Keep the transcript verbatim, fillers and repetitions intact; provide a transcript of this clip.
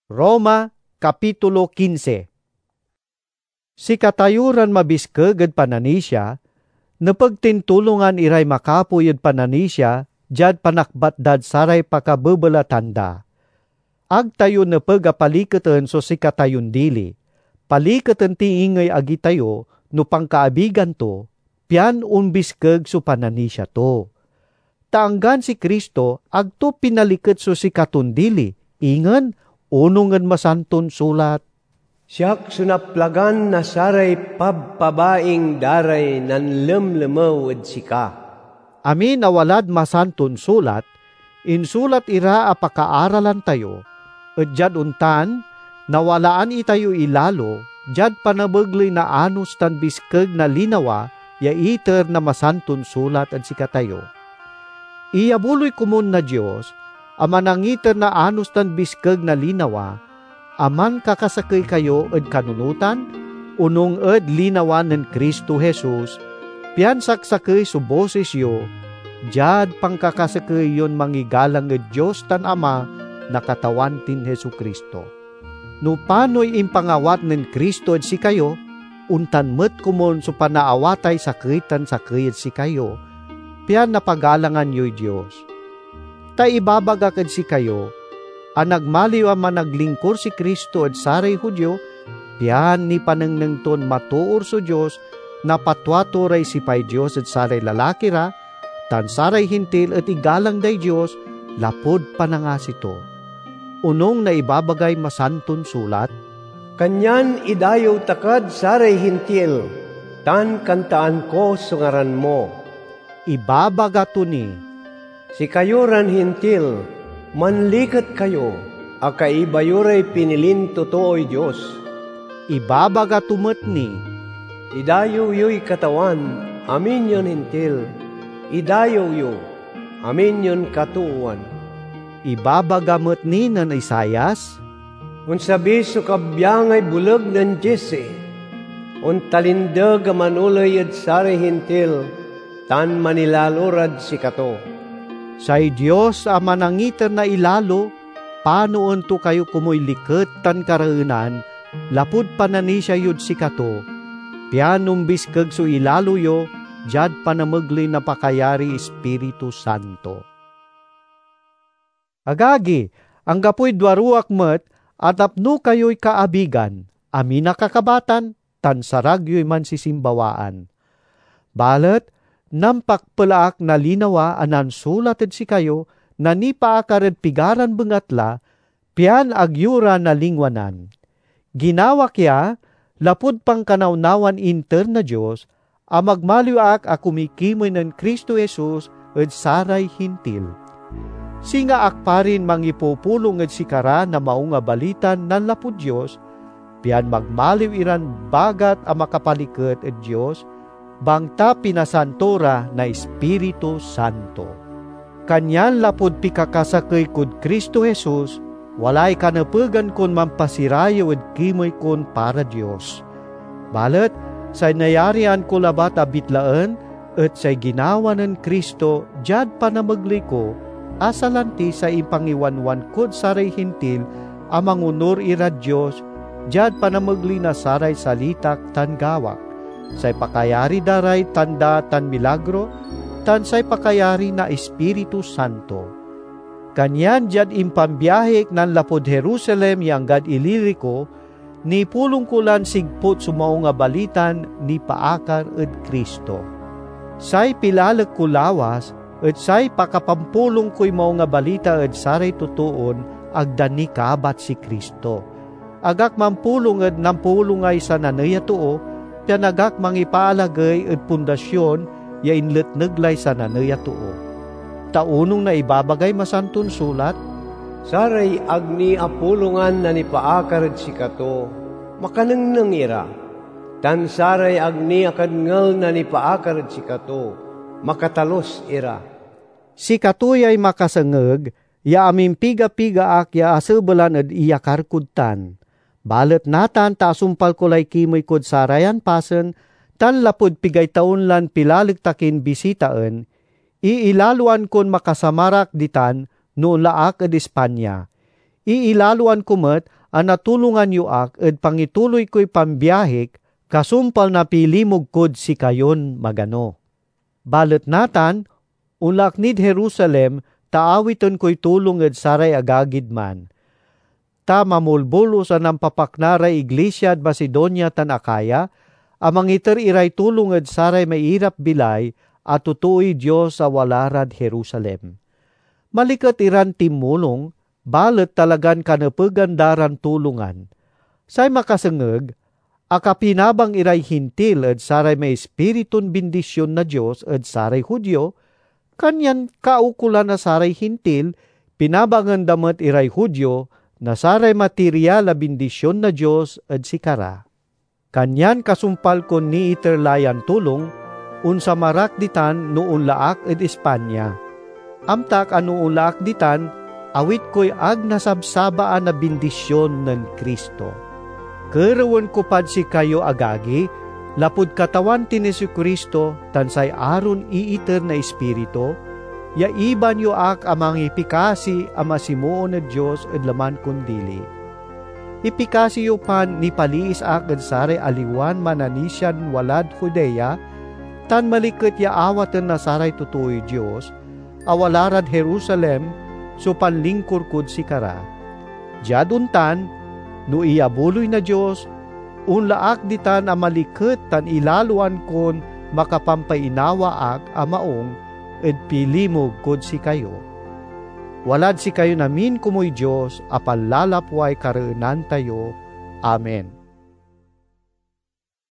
Roma, Kapitulo fifteen. Si katayuran mabiskeg ed pananisya, napagtintulungan iray makapoy ed pananisya, jad panakbatdad saray pakabebelatanda. Agtayo napag apaliketen so si katayon dili. Paliketen ti ingay agitayo, no pangkaabigan to, pian unbiskeg so pananisya to. Taanggan si Kristo, agto pinaliket so si katundili, ingan, unungan masanton sulat. Siyak sunaplagan na saray pabpabaing daray nan lemlemaw ed sika. Amin awalad masanton sulat, insulat ira apakaaralan tayo, ed jad untan, nawalaan itayo ilalo, jad panabagli na anus tan biskeg na linawa, ya iter na masanton sulat ed sika tayo. Iyabuloy kumun na Diyos, amanangiter na anus tan biskeg na linawa, aman kakasakay kayo ed kanunutan, unong ed linawan ng Kristo Jesus, pian saksakay su boses yo, jad pangkakasakay yon mangigalang ed Diyos tan Ama, nakatawan tin Hesu Kristo. No pano'y impangawat ng Kristo ed si kayo, untan met kumon su panaawatay sakritan sakay ed si kayo, pian napagalangan yo'y Diyos. Ta ibabagak ed si kayo, anagmaliw a managlingkor si Kristo ed saray Hudyo, pian ni panengnengton matuor so Diyos, napatwaturay si pay Diyos ed saray lalaki ra, tan saray hintil et igalang day Diyos, lapod panangasito. Unong na ibabagay masanton sulat, Kanyan idayo takad saray hintil, tan kantaan ko sungaran mo. Ibabagato ni, Si kayo ran hintil, manlikat kayo, akaibayuray pinilin totoo'y Diyos. Ibabagato met ni, Idayo yo'y katawan, amin yon hintil. Idayo yo, amin yon katuwan. ibabagamet ni nan Isayas, Un sabi so kabyangay bulag ng Jesse, un talindag a manulay at saray hintil, tan manilalurad si kato. say Diyos a manangiter na ilalo, panoon to kayo kumoy liket tan karaunan, lapud pananisya yud si kato, pianum biskeg so ilalo yo, jad panamagli na pakayari Espiritu Santo. Agagi, ang gapoy dwaruak met, at apno kayo'y kaabigan, amin na kakabatan, tan saragyo'y man sisimbawaan. Balet, nampakpalaak na linawa anan sulated si kayo, na ni paakared pigaran bengatla, pian agyura na lingwanan. Ginawa kya, lapud pang kanawnawan inter na Diyos, amagmaliwaak a kumikimoy ng Kristo Jesus, ed saray hintil. Singa akparin mangipupulong ed sikara na maunga balitan nan lapud Diyos, pian magmaliw iran bagat a makapaliket ed Diyos, bangta pinasantora na Espiritu Santo. Kanyan lapud pikakasakay kud Kristo Jesus, walay kanapegan kon mampasirayo ed kimoy kon para Diyos. Balet, say nayarian ko labat a bitlaen, et say ginawa ng Kristo, jad panamagli ko, asalanti sa impangiwanwan kod saray hintil, amang unor ira Diyos, jad panamagli na saray salitak tan gawak. Say pakayari daray tanda tan milagro, tan say pakayari na Espiritu Santo. Kanyan jad impambiyahik nan lapod Jerusalem yang gad iliriko, ni pulong kulan sigpot sumao nga balitan ni paakar ed Kristo. Say pilalek kulawas, et say pakapampulong ko'y mao nga balita ed saray tutuon, agdani kabat si Kristo. Agak mampulong ed nampulongay sa nanaya tuo, pian agak mangipaalagay ed pundasyon, ya inlet neglay sa nanaya tuo. Taunong na ibabagay masanton sulat, Saray agni apulungan na ni paakar ed sikato, makanengneng ira. Tan saray agni akadngel na ni paakar ed sikato, makatalos ira. Si katuyay makasangeg, ya aming piga-piga ak ya asebelan ed iya karkudtan. Balet natan ta sumpal kulay kimoy kod sarayan pasen, tan lapud pigay taon lan pilaligtakin bisitaen, iilaluan kon makasamarak ditan no laak ed Espanya. Iilaluan ko met, ang natulungan yu ak, ed pangituloy ko'y pambiyahik, kasumpal na pilimog kod si kayon magano. Balet natan, ulak nid Jerusalem, taawiton ko'y tulong ed saray agagid man. Ta mamulbulo sa nampapaknaray iglesia at Macedonia tan Akaya, amang iter iray tulong ed saray mairap bilay, at tutuoy Diyos sa walarad Jerusalem. Malikat iran timulong, balet talagan kanapegan daran tulungan. Say makasengeg, akapinabang iray hintil ed saray may espiritun bendisyon na Diyos ed saray Hudyo, kanyan kaukulan na saray hintil, pinabangan damat iray Hudyo, na saray material na bendisyon na Diyos ed sikara. Kanyan kasumpal ko ni iterlayan tulong, unsa marak ditan noon laak ed Espanya. Amtak ano laak ditan, awit ko'y ag nasabsabaan na bendisyon ng Kristo. Karawan ko pad si kayo agagi, lapud katawan ti Jesu Kristo, tansay aron iiter na espiritu, ya iban yo ak amang ipikasi ama simuon na Diyos ed laman kundili. Ipikasi yo pan ni paliis ak ed sare aliwan mananisyan walad Judea, tan maliket ya awaten na saray tutuoy Diyos, awalarad Jerusalem, so panlingkur kud si kara. Jaduntan, no iabuloy na Diyos, unlaak ditan a maliket tan ilaluan kon makapampainawa ak a maong, ed pilimog kud si kayo. Walad si kayo namin kumoy Diyos, apalalapway kareenan tayo. Amen.